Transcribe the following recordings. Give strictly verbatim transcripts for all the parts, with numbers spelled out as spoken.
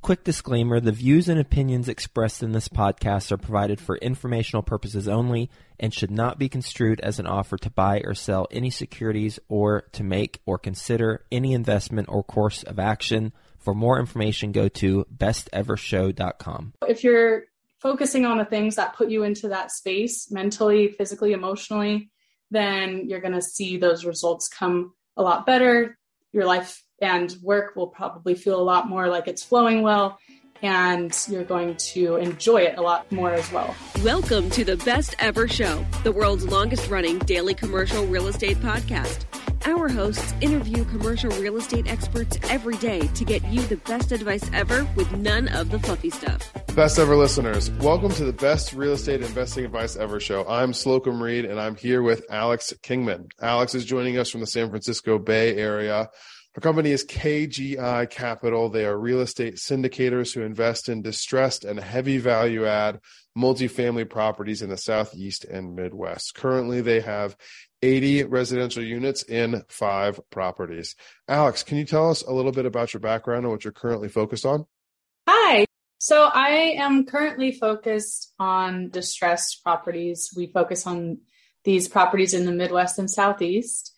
quick disclaimer, the views and opinions expressed in this podcast are provided for informational purposes only and should not be construed as an offer to buy or sell any securities or to make or consider any investment or course of action. For more information, go to best ever show dot com. If you're focusing on the things that put you into that space mentally, physically, emotionally, then you're going to see those results come a lot better. Your life and work will probably feel a lot more like it's flowing well, and you're going to enjoy it a lot more as well. Welcome to the Best Ever Show, the world's longest running daily commercial real estate podcast. Our hosts interview commercial real estate experts every day to get you the best advice ever with none of the fluffy stuff. Best ever listeners, welcome to the Best Real Estate Investing Advice Ever Show. I'm Slocum Reed, and I'm here with Alex Kingman. Alex is joining us from the San Francisco Bay Area. Her company is K G I Capital. They are real estate syndicators who invest in distressed and heavy value add multifamily properties in the Southeast and Midwest. Currently, they have eighty residential units in five properties. Alex, can you tell us a little bit about your background and what you're currently focused on? Hi. So I am currently focused on distressed properties. We focus on these properties in the Midwest and Southeast.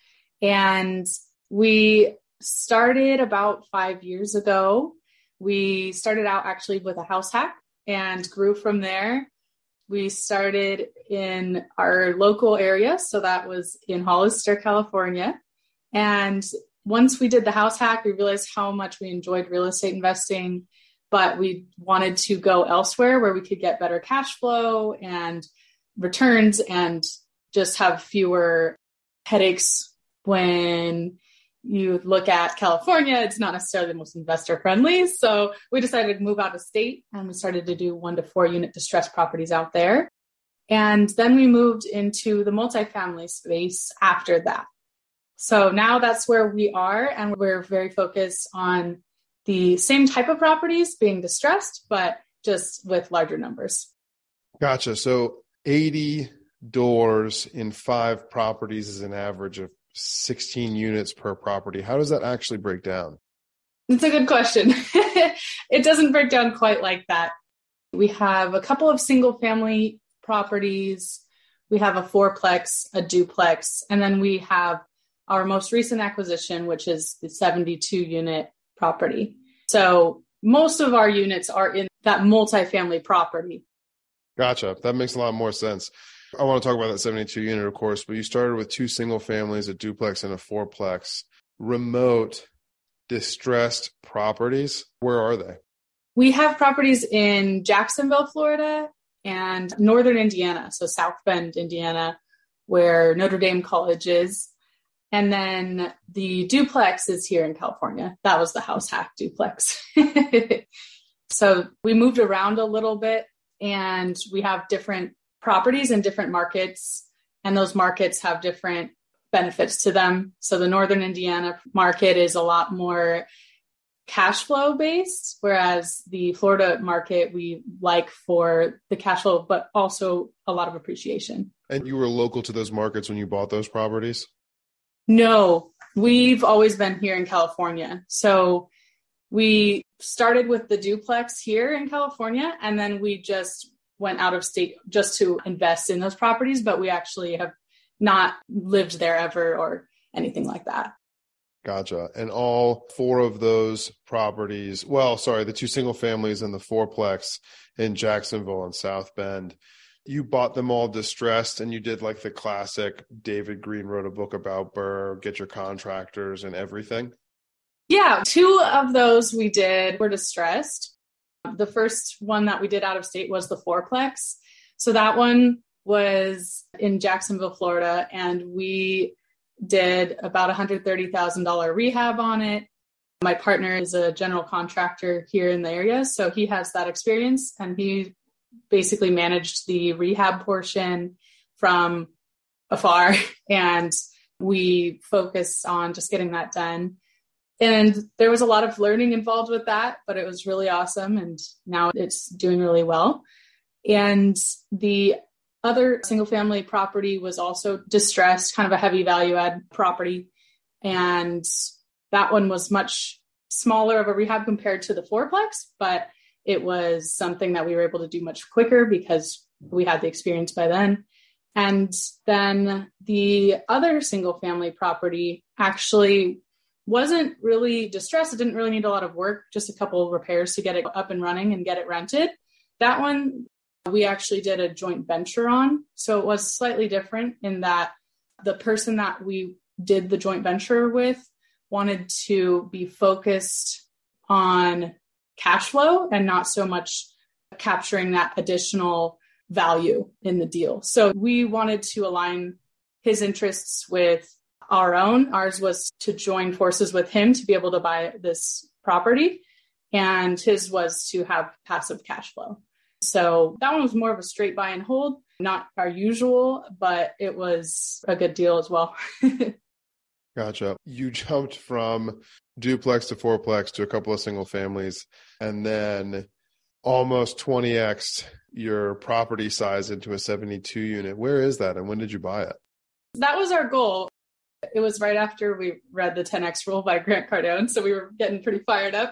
And we started about five years ago. We started out actually with a house hack and grew from there. We started in our local area, so that was in Hollister, California. And once we did the house hack, we realized how much we enjoyed real estate investing, but we wanted to go elsewhere where we could get better cash flow and returns and just have fewer headaches. When you look at California, it's not necessarily the most investor friendly. So we decided to move out of state, and we started to do one to four unit distressed properties out there. And then we moved into the multifamily space after that. So now that's where we are. And we're very focused on the same type of properties being distressed, but just with larger numbers. Gotcha. So eighty doors in five properties is an average of sixteen units per property. How does that actually break down? It's a good question. It doesn't break down quite like that. We have a couple of single family properties. We have a fourplex, a duplex, and then we have our most recent acquisition, which is the seventy-two unit property. So most of our units are in that multifamily property. Gotcha. That makes a lot more sense. I want to talk about that seventy-two unit, of course, but you started with two single families, a duplex and a fourplex. Remote, distressed properties, where are they? We have properties in Jacksonville, Florida, and northern Indiana, so South Bend, Indiana, where Notre Dame College is. And then the duplex is here in California. That was the house hack duplex. So we moved around a little bit, and we have different properties in different markets, and those markets have different benefits to them. So the Northern Indiana market is a lot more cash flow based, whereas the Florida market, we like for the cash flow, but also a lot of appreciation. And you were local to those markets when you bought those properties? No, we've always been here in California. So we started with the duplex here in California, and then we just went out of state just to invest in those properties, but we actually have not lived there ever or anything like that. Gotcha. And all four of those properties, well, sorry, the two single families and the fourplex in Jacksonville and South Bend, you bought them all distressed, and you did like the classic David Green wrote a book about BRRRR, get your contractors and everything? Yeah, two of those we did were distressed. The first one that we did out of state was the fourplex. So that one was in Jacksonville, Florida, and we did about one hundred thirty thousand dollars rehab on it. My partner is a general contractor here in the area, so he has that experience, and he basically managed the rehab portion from afar, and we focused on just getting that done. And there was a lot of learning involved with that, but it was really awesome. And now it's doing really well. And the other single family property was also distressed, kind of a heavy value add property. And that one was much smaller of a rehab compared to the fourplex, but it was something that we were able to do much quicker because we had the experience by then. And then the other single family property actually wasn't really distressed. It didn't really need a lot of work, just a couple of repairs to get it up and running and get it rented. That one we actually did a joint venture on. So it was slightly different in that the person that we did the joint venture with wanted to be focused on cash flow and not so much capturing that additional value in the deal. So we wanted to align his interests with our own. Ours was to join forces with him to be able to buy this property, and his was to have passive cash flow. So that one was more of a straight buy and hold, not our usual, but it was a good deal as well. Gotcha. You jumped from duplex to fourplex to a couple of single families, and then almost twenty x your property size into a seventy-two unit. Where is that, and when did you buy it? That was our goal. It was right after we read the ten X rule by Grant Cardone, so we were getting pretty fired up.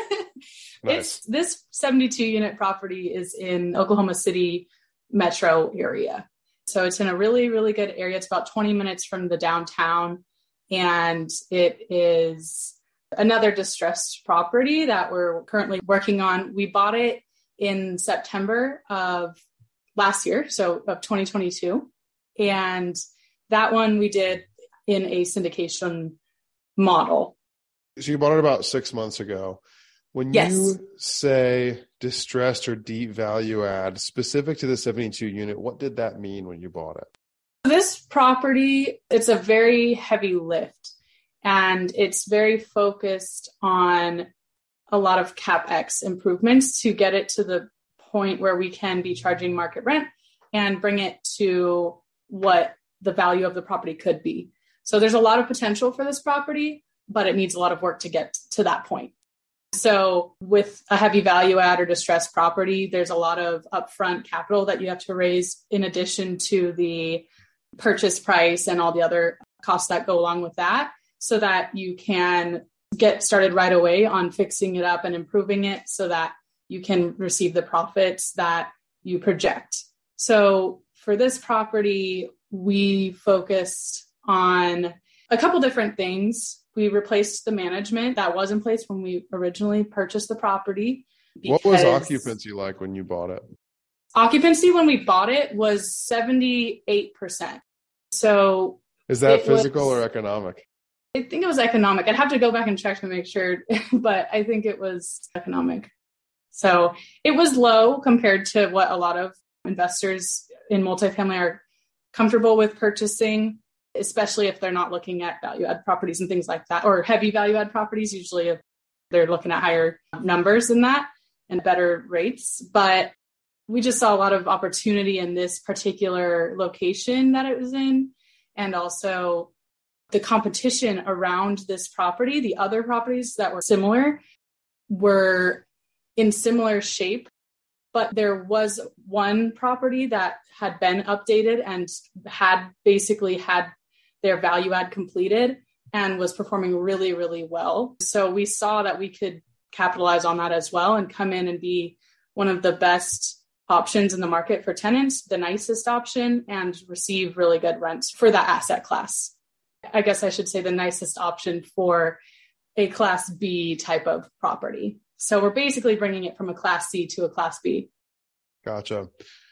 Nice. It's this seventy-two unit property is in Oklahoma City metro area. So it's in a really, really good area. It's about twenty minutes from the downtown, and it is another distressed property that we're currently working on. We bought it in September of last year, so of twenty twenty-two. And that one we did in a syndication model. So you bought it about six months ago. When yes. you say distressed or deep value add specific to the seventy-two unit, what did that mean when you bought it? This property, it's a very heavy lift, and it's very focused on a lot of CapEx improvements to get it to the point where we can be charging market rent and bring it to what the value of the property could be. So there's a lot of potential for this property, but it needs a lot of work to get to that point. So with a heavy value add or distressed property, there's a lot of upfront capital that you have to raise in addition to the purchase price and all the other costs that go along with that, so that you can get started right away on fixing it up and improving it so that you can receive the profits that you project. So for this property, we focused on a couple different things. We replaced the management that was in place when we originally purchased the property. What was occupancy like when you bought it? Occupancy when we bought it was seventy-eight percent. So is that physical was, or economic? I think it was economic. I'd have to go back and check to make sure, but I think it was economic. So it was low compared to what a lot of investors in multifamily are comfortable with purchasing, especially if they're not looking at value add properties and things like that, or heavy value add properties. Usually if they're looking at higher numbers than that and better rates. But we just saw a lot of opportunity in this particular location that it was in. And also the competition around this property, the other properties that were similar were in similar shape. But there was one property that had been updated and had basically had their value add completed and was performing really, really well. So we saw that we could capitalize on that as well and come in and be one of the best options in the market for tenants, the nicest option, and receive really good rents for that asset class. I guess I should say the nicest option for a Class B type of property. So we're basically bringing it from a Class C to a Class B. Gotcha.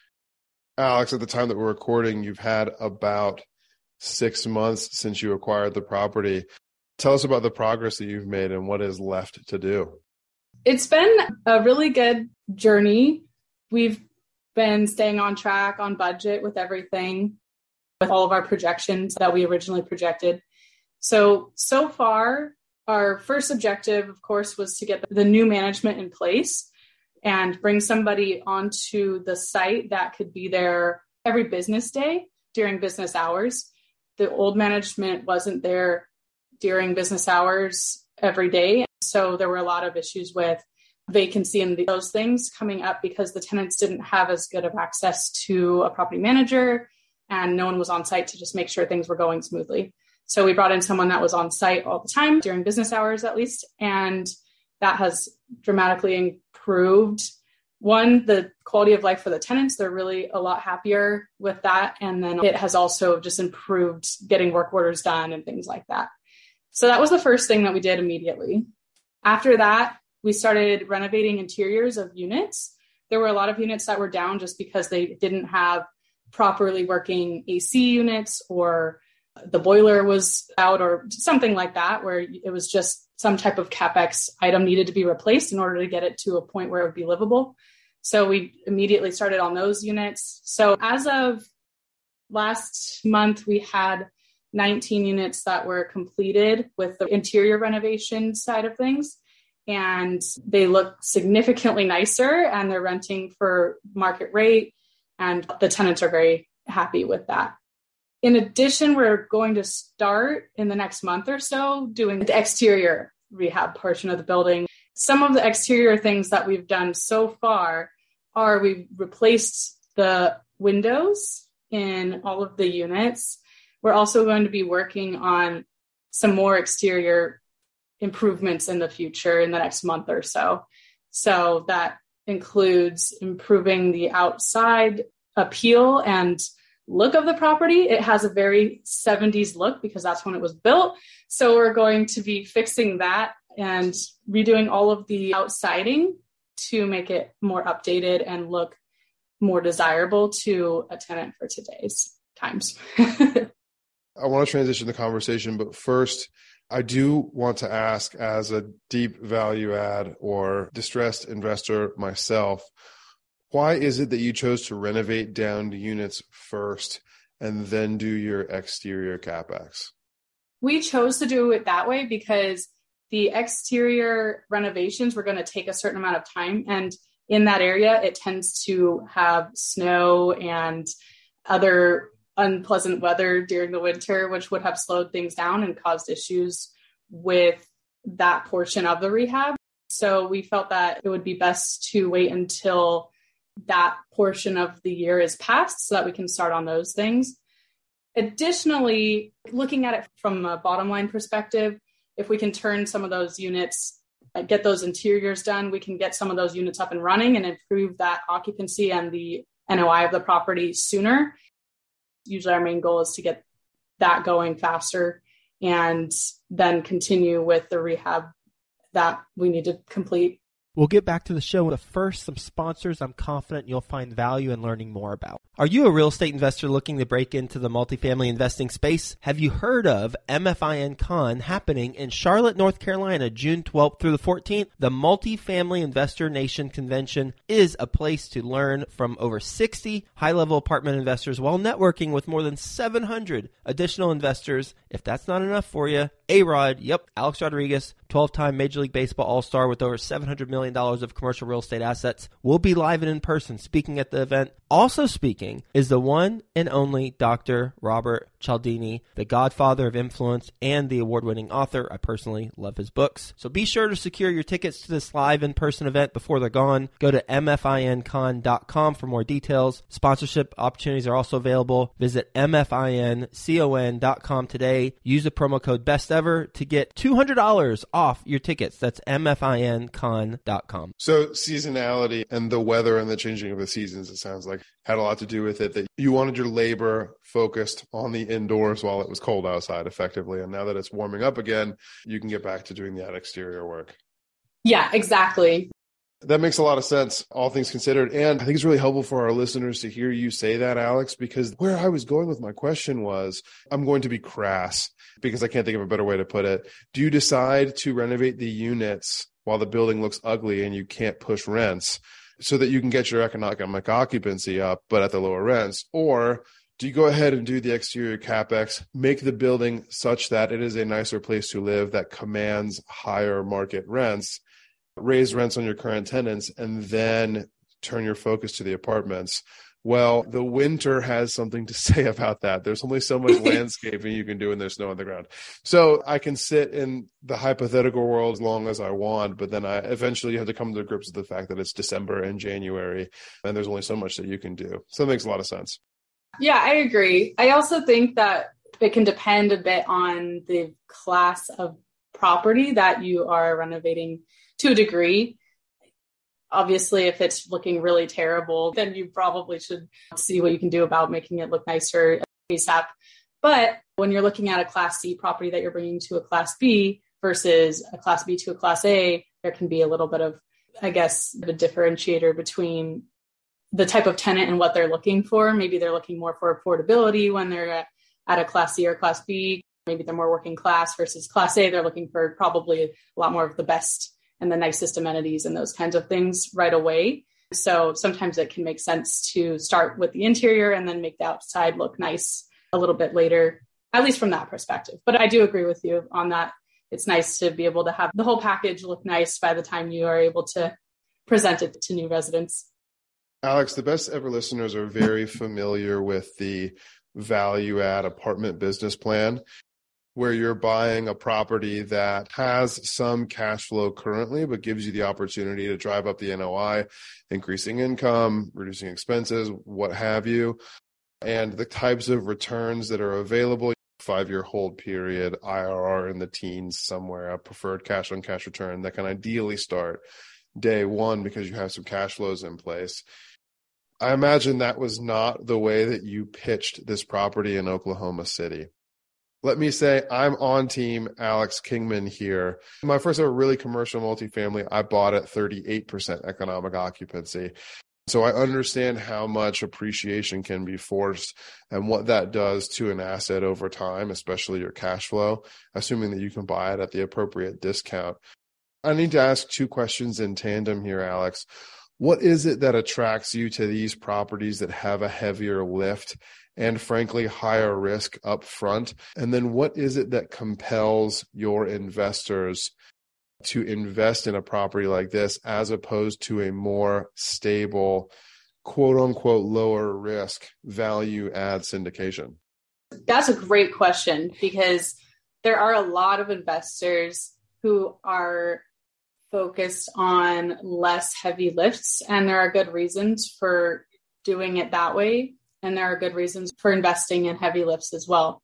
Alex, at the time that we're recording, you've had about six months since you acquired the property. Tell us about the progress that you've made and what is left to do. It's been a really good journey. We've been staying on track, on budget with everything, with all of our projections that we originally projected. So, so far, our first objective, of course, was to get the new management in place and bring somebody onto the site that could be there every business day during business hours. The old management wasn't there during business hours every day. So there were a lot of issues with vacancy and those things coming up because the tenants didn't have as good of access to a property manager and no one was on site to just make sure things were going smoothly. So we brought in someone that was on site all the time during business hours, at least. And that has dramatically improved, one, the quality of life for the tenants. They're really a lot happier with that. And then it has also just improved getting work orders done and things like that. So that was the first thing that we did immediately. After that, we started renovating interiors of units. There were a lot of units that were down just because they didn't have properly working A C units, or the boiler was out, or something like that, where it was just some type of CapEx item needed to be replaced in order to get it to a point where it would be livable. So we immediately started on those units. So as of last month, we had nineteen units that were completed with the interior renovation side of things. And they look significantly nicer, and they're renting for market rate. And the tenants are very happy with that. In addition, we're going to start in the next month or so doing the exterior rehab portion of the building. Some of the exterior things that we've done so far are we've replaced the windows in all of the units. We're also going to be working on some more exterior improvements in the future in the next month or so. So that includes improving the outside appeal and look of the property. It has a very seventies look because that's when it was built. So we're going to be fixing that and redoing all of the outsiding to make it more updated and look more desirable to a tenant for today's times. I want to transition the conversation, but first, I do want to ask, as a deep value add or distressed investor myself, why is it that you chose to renovate down to units first and then do your exterior CapEx? We chose to do it that way because the exterior renovations were going to take a certain amount of time. And in that area, it tends to have snow and other unpleasant weather during the winter, which would have slowed things down and caused issues with that portion of the rehab. So we felt that it would be best to wait until that portion of the year is past so that we can start on those things. Additionally, looking at it from a bottom line perspective, if we can turn some of those units, get those interiors done, we can get some of those units up and running and improve that occupancy and the N O I of the property sooner. Usually our main goal is to get that going faster and then continue with the rehab that we need to complete. We'll get back to the show, but first, some sponsors I'm confident you'll find value in learning more about. Are you a real estate investor looking to break into the multifamily investing space? Have you heard of M F I N Con happening in Charlotte, North Carolina, June twelfth through the fourteenth? The Multifamily Investor Nation Convention is a place to learn from over sixty high-level apartment investors while networking with more than seven hundred additional investors. If that's not enough for you, A-Rod, yep, Alex Rodriguez, twelve-time Major League Baseball All-Star with over seven hundred million dollars of commercial real estate assets, will be live and in person speaking at the event. Also speaking is the one and only Doctor Robert Cialdini, the godfather of influence and the award-winning author. I personally love his books. So be sure to secure your tickets to this live in-person event before they're gone. Go to M F I N con dot com for more details. Sponsorship opportunities are also available. Visit M F I N con dot com today. Use the promo code BESTEVER to get two hundred dollars off your tickets. That's M F I N con dot com. So seasonality and the weather and the changing of the seasons, it sounds like, had a lot to do with it, that you wanted your labor focused on the indoors while it was cold outside effectively. And now that it's warming up again, you can get back to doing that exterior work. Yeah, exactly. That makes a lot of sense, all things considered. And I think it's really helpful for our listeners to hear you say that, Alex, because where I was going with my question was, I'm going to be crass because I can't think of a better way to put it. Do you decide to renovate the units while the building looks ugly and you can't push rents so that you can get your economic occupancy up, but at the lower rents? Or do you go ahead and do the exterior CapEx, make the building such that it is a nicer place to live that commands higher market rents, raise rents on your current tenants, and then turn your focus to the apartments? Well, the winter has something to say about that. There's only so much landscaping you can do when there's snow on the ground. So I can sit in the hypothetical world as long as I want, but then I eventually have to come to grips with the fact that it's December and January, and there's only so much that you can do. So that makes a lot of sense. Yeah, I agree. I also think that It can depend a bit on the class of property that you are renovating to a degree. Obviously, if it's looking really terrible, then you probably should see what you can do about making it look nicer ASAP. But when you're looking at a Class C property that you're bringing to a Class B versus a Class B to a Class A, there can be a little bit of, I guess, a differentiator between the type of tenant and what they're looking for. Maybe they're looking more for affordability when they're at, at a Class C or Class B. Maybe they're more working class versus Class A. They're looking for probably a lot more of the best and the nicest amenities and those kinds of things right away. So sometimes it can make sense to start with the interior and then make the outside look nice a little bit later, at least from that perspective. But I do agree with you on that. It's nice to be able to have the whole package look nice by the time you are able to present it to new residents. Alex, the Best Ever listeners are very familiar with the value add apartment business plan, where you're buying a property that has some cash flow currently, but gives you the opportunity to drive up the N O I, increasing income, reducing expenses, what have you, and the types of returns that are available. Five-year hold period, I R R in the teens somewhere, a preferred cash on cash return that can ideally start day one because you have some cash flows in place. I imagine that was not the way that you pitched this property in Oklahoma City. Let me say I'm on team Alex Kingman here. My first ever really commercial multifamily, I bought at thirty-eight percent economic occupancy. So I understand how much appreciation can be forced and what that does to an asset over time, especially your cash flow, assuming that you can buy it at the appropriate discount. I need to ask two questions in tandem here, Alex. What is it that attracts you to these properties that have a heavier lift and frankly higher risk up front? And then what is it that compels your investors to invest in a property like this as opposed to a more stable, quote unquote, lower risk value add syndication? That's a great question, because there are a lot of investors who are focused on less heavy lifts, and there are good reasons for doing it that way. And there are good reasons for investing in heavy lifts as well.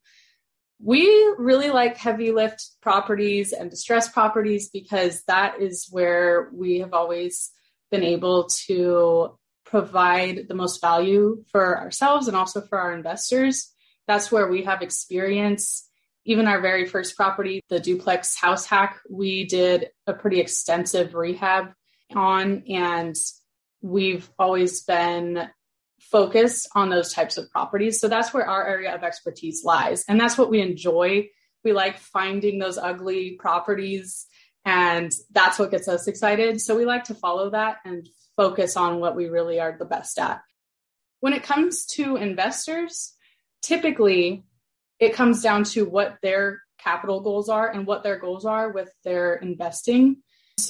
We really like heavy lift properties and distressed properties because that is where we have always been able to provide the most value for ourselves and also for our investors. That's where we have experience. Even our very first property, the duplex house hack, we did a pretty extensive rehab on, and we've always been focused on those types of properties. So that's where our area of expertise lies. And that's what we enjoy. We like finding those ugly properties, and that's what gets us excited. So we like to follow that and focus on what we really are the best at. When it comes to investors, typically it comes down to what their capital goals are and what their goals are with their investing.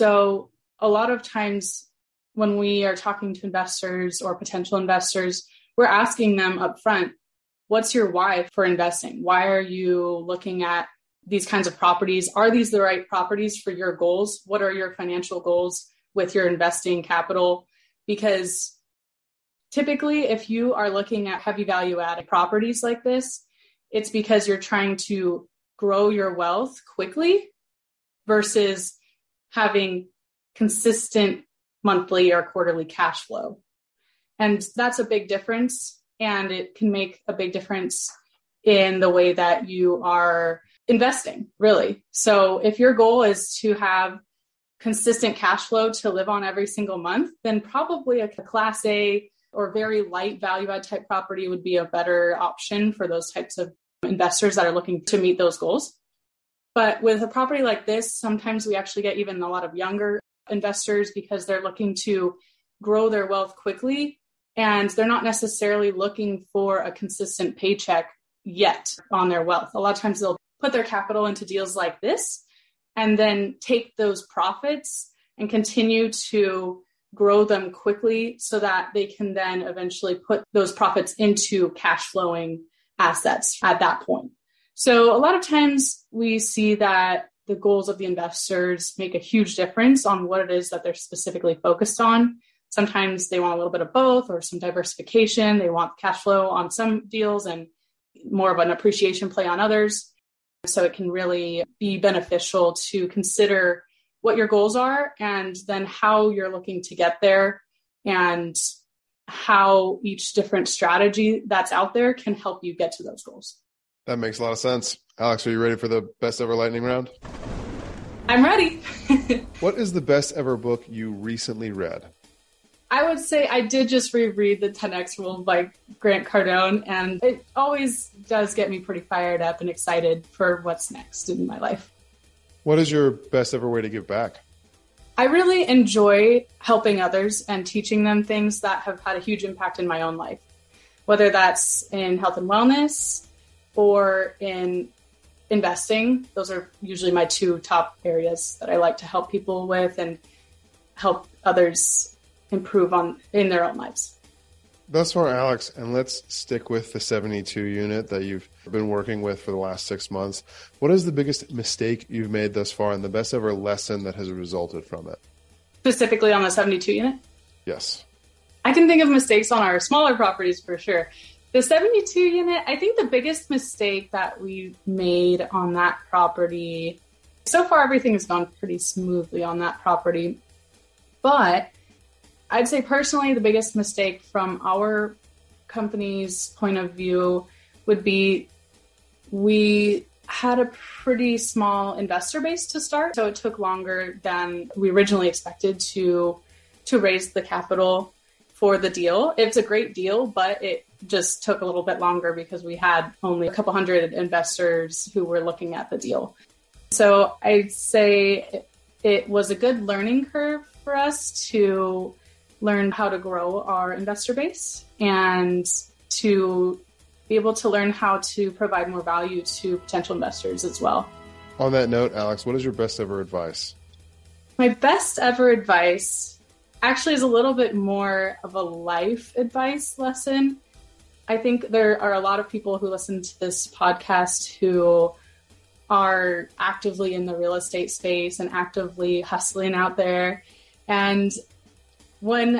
So a lot of times when we are talking to investors or potential investors, we're asking them up front, what's your why for investing? Why are you looking at these kinds of properties? Are these the right properties for your goals? What are your financial goals with your investing capital? Because typically, if you are looking at heavy value added properties like this, it's because you're trying to grow your wealth quickly versus having consistent monthly or quarterly cash flow. And that's a big difference. And it can make a big difference in the way that you are investing, really. So if your goal is to have consistent cash flow to live on every single month, then probably a Class A or very light value add type property would be a better option for those types of investors that are looking to meet those goals. But with a property like this, sometimes we actually get even a lot of younger investors because they're looking to grow their wealth quickly, and they're not necessarily looking for a consistent paycheck yet on their wealth. A lot of times they'll put their capital into deals like this and then take those profits and continue to grow them quickly so that they can then eventually put those profits into cash flowing assets at that point. So a lot of times we see that the goals of the investors make a huge difference on what it is that they're specifically focused on. Sometimes they want a little bit of both or some diversification. They want cash flow on some deals and more of an appreciation play on others. So it can really be beneficial to consider what your goals are and then how you're looking to get there, and how each different strategy that's out there can help you get to those goals. That makes a lot of sense. Alex, are you ready for the best ever lightning round? I'm ready. What is the best ever book you recently read? I would say I did just reread the ten X Rule by Grant Cardone, and it always does get me pretty fired up and excited for what's next in my life. What is your best ever way to give back? I really enjoy helping others and teaching them things that have had a huge impact in my own life, whether that's in health and wellness or in investing. Those are usually my two top areas that I like to help people with and help others improve on in their own lives. Thus far, Alex, and let's stick with the seventy-two unit that you've been working with for the last six months. What is the biggest mistake you've made thus far and the best ever lesson that has resulted from it? Specifically on the seventy-two unit? Yes. I can think of mistakes on our smaller properties for sure. The seventy-two unit, I think the biggest mistake that we made on that property, so far everything has gone pretty smoothly on that property, but I'd say personally the biggest mistake from our company's point of view would be we had a pretty small investor base to start, so it took longer than we originally expected to to raise the capital for the deal. It's a great deal, but it just took a little bit longer because we had only a couple hundred investors who were looking at the deal. So I'd say it, it was a good learning curve for us to learn how to grow our investor base and to be able to learn how to provide more value to potential investors as well. On that note, Alex, what is your best ever advice? My best ever advice actually is a little bit more of a life advice lesson. I think there are a lot of people who listen to this podcast who are actively in the real estate space and actively hustling out there. And when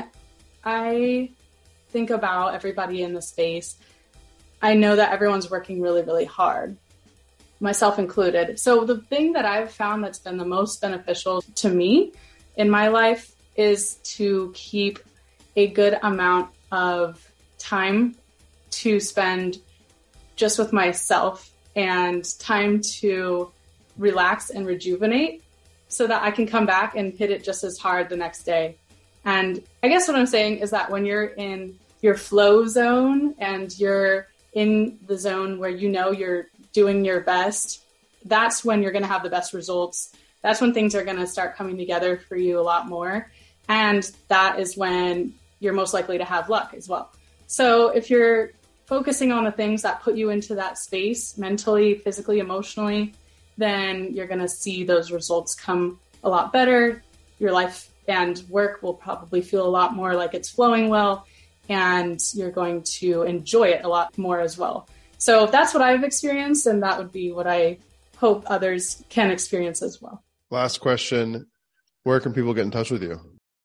I think about everybody in the space, I know that everyone's working really, really hard, myself included. So the thing that I've found that's been the most beneficial to me in my life is to keep a good amount of time to spend just with myself and time to relax and rejuvenate so that I can come back and hit it just as hard the next day. And I guess what I'm saying is that when you're in your flow zone and you're in the zone where you know you're doing your best, that's when you're going to have the best results. That's when things are going to start coming together for you a lot more. And that is when you're most likely to have luck as well. So if you're focusing on the things that put you into that space mentally, physically, emotionally, then you're going to see those results come a lot better. Your life and work will probably feel a lot more like it's flowing well, and you're going to enjoy it a lot more as well. So that's what I've experienced, and that would be what I hope others can experience as well. Last question. Where can people get in touch with you?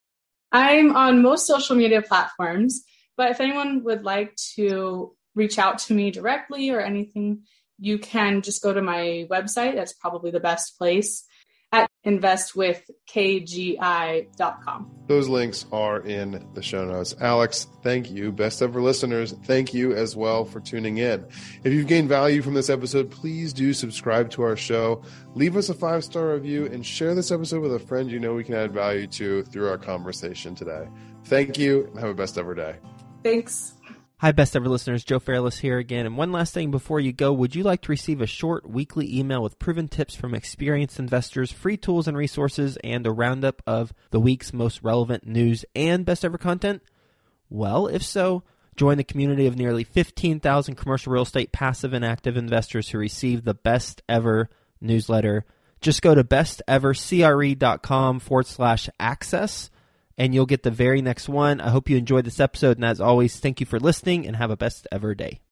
I'm on most social media platforms, but if anyone would like to reach out to me directly or anything, you can just go to my website. That's probably the best place, at invest with K G I dot com. Those links are in the show notes. Alex, thank you. Best ever listeners, thank you as well for tuning in. If you've gained value from this episode, please do subscribe to our show, leave us a five-star review, and share this episode with a friend you know we can add value to through our conversation today. Thank you, and have a best ever day. Thanks. Hi, best ever listeners. Joe Fairless here again. And one last thing before you go, would you like to receive a short weekly email with proven tips from experienced investors, free tools and resources, and a roundup of the week's most relevant news and best ever content? Well, if so, join the community of nearly fifteen thousand commercial real estate passive and active investors who receive the best ever newsletter. Just go to bestevercre.com forward slash access. And you'll get the very next one. I hope you enjoyed this episode. And as always, thank you for listening and have a best ever day.